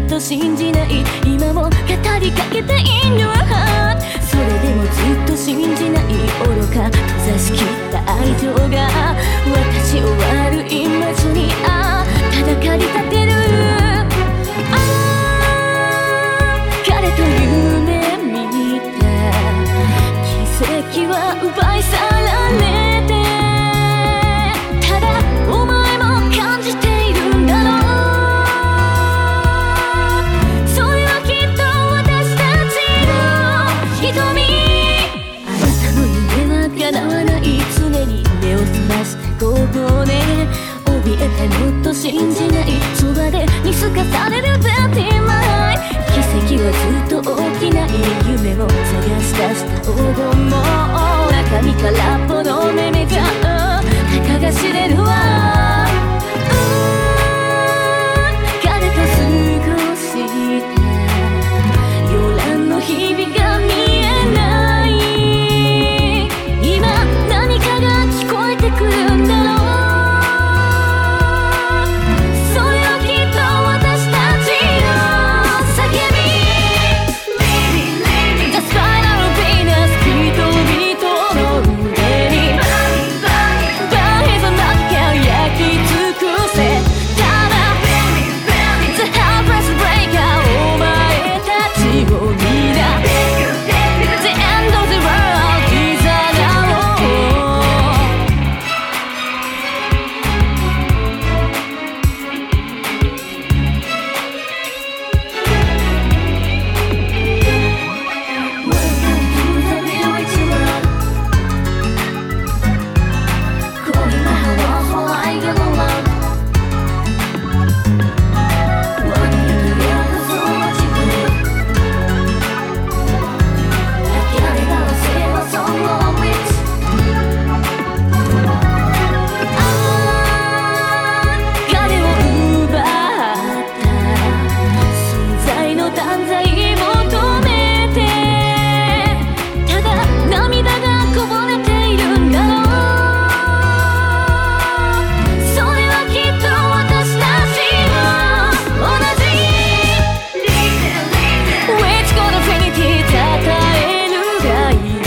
っと信じない、今も語りかけて In your heart。 それでもずっと信じない、愚か閉ざしきった愛情が私を悪い魔女にただ駆り立てる。彼と夢見た奇跡は奪い去られて、ただお前も感じているんだろう。それはきっと私たちの瞳。あなたの夢は叶わない、常に目を覚まして後方ね。怯えてもっと信じない、そばで見透かされるベティマイ。奇跡はずっと大きな夢を探し出した黄金も中身空っぽの目目がたかが知れるわ。彼と過ごした夜蘭の日々が見えない、今何かが聞こえてくるんだろう。たたえるがいい